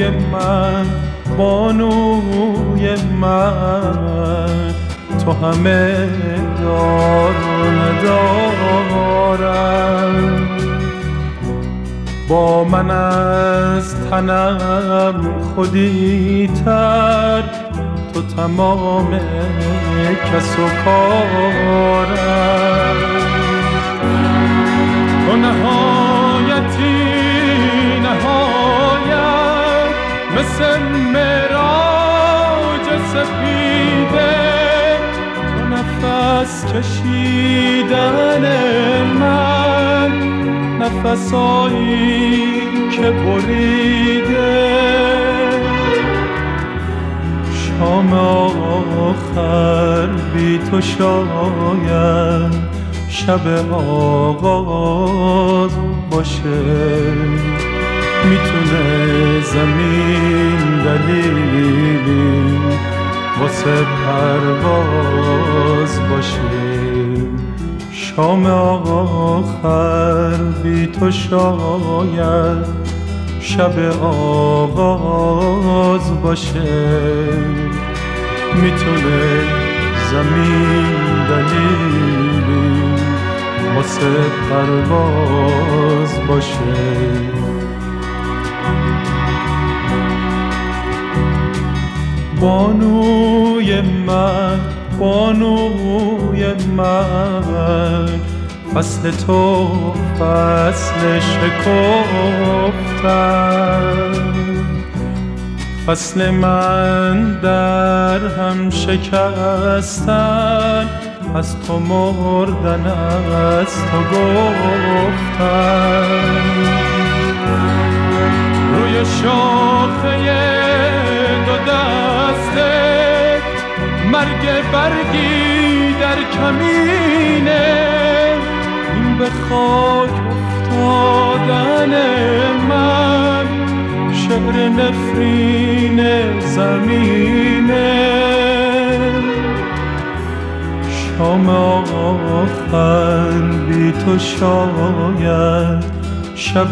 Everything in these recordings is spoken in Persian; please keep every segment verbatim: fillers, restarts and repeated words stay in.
من، بانوی من، تو همه دار و ندارم. با من از تنم خودی تر، تو تمام کس و کارم. تو نهایتی نهایت، مثل معراج سپیده، تو نفس کشیدن من، نفسایی که بریده. شام آخر بی تو شاید شب آغاز باشه. میتونه زمین دلیلی واسه پرواز باشه. شام آخر بی تو شاید شب آغاز باشه. میتونه زمین دلیلی واسه پرواز باشه. بانوی من، بانوی من، فصل تو فصل شکفتن، فصل من در هم شکستن، از تو مردن از تو گفتن. روی شاخه دو دسته مرگ برگی در کمینه، این به خاک افتادن من، شعر نفرین زمینه. شام آخر بی تو شاید شب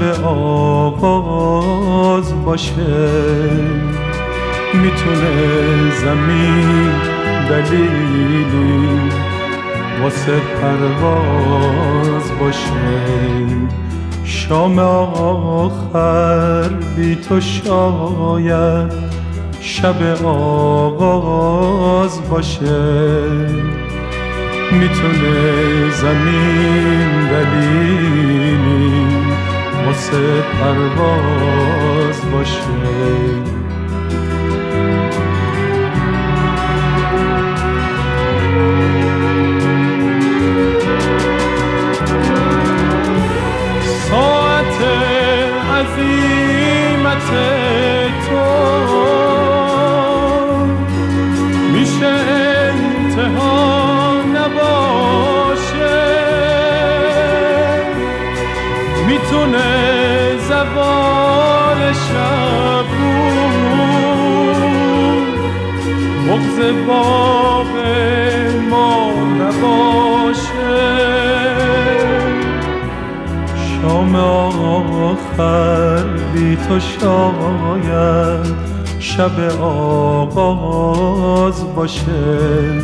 آغاز باشه. میتونه زمین دلیلی واسه پرواز باشه. شام آخر بی تو شاید شب آغاز باشه. میتونه زمین دلیلی واسه پرواز باشه. ساعت عظیمت تو میشه انتها نباشه. میتونه زوال شب بود، بغض باب ما نباشه. شام آخر بی تو شاید شب آغاز باشه.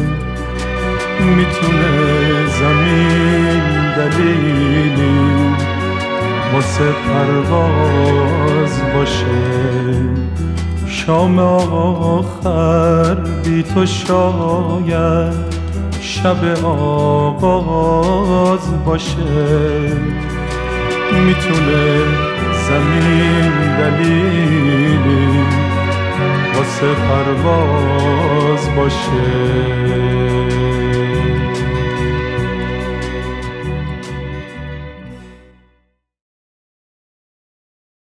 میتونه زمین دلیلی واسه پرواز باشه. شام آخر بی تو شاید شب آغاز باشه. میتونه زمین دلیلی واسه پرواز باشه.